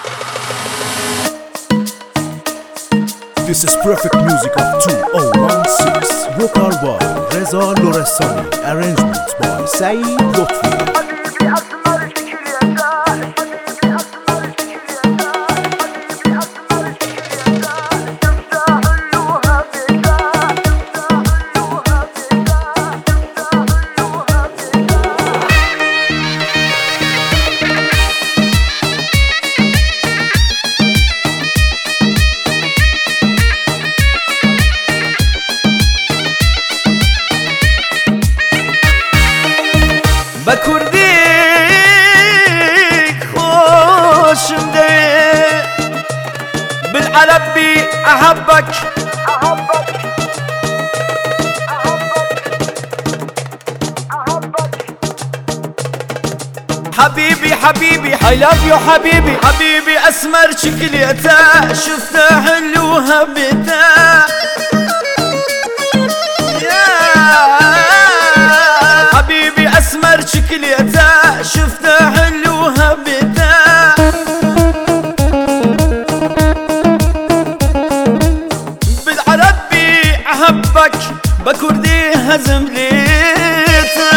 This is perfect music of 2016. Vocal by Reza Loressani. Arrangement by Saeed Lotfi. بكردي خوشم ده بالعربي أحبك حبيبي حبيبي I love you حبيبي حبيبي أسمر شكليته شفته حلو هبته أسمر شكليته شفته حلو هبته بالعربي أحبك بكردي هزم ليته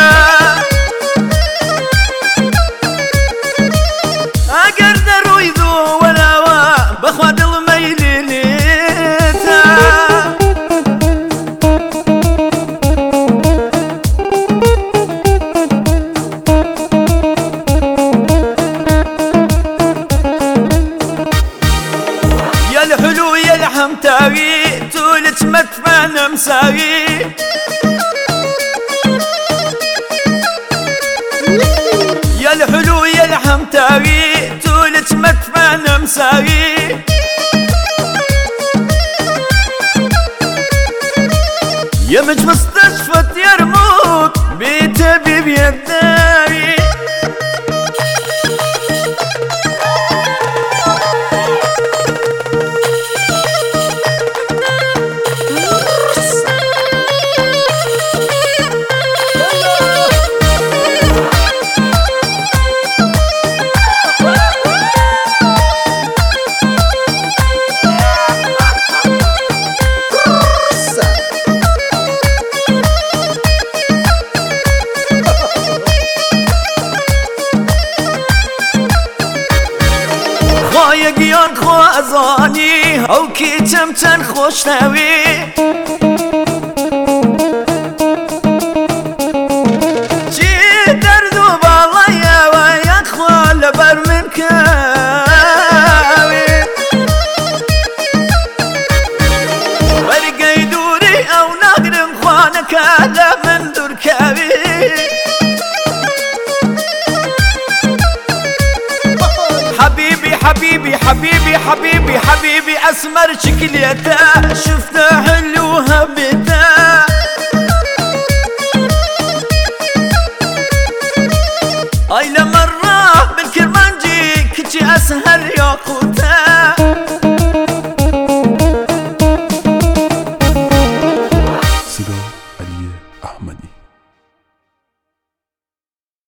أقدر ويذو ولا بخواد الميلي ليته الحلو يا الحمتاوي تولت مدفن مساوي يا الحلو يا الحمتاوي تولت مدفن مساوي يا مج مستشفى يرموك بيت بيبي الداري گیان خو ازانی او کی تمتن خوش نوی چی درد و بالای و یک خوال بر من کاوی برگی دوری او نگرم خوانه کالا من دور کاوی حبيبي حبيبي حبيبي حبيبي أسمر شكليته شفته حلو هبته أي لمرة بالكرمانجي كتي أسهر ياقوته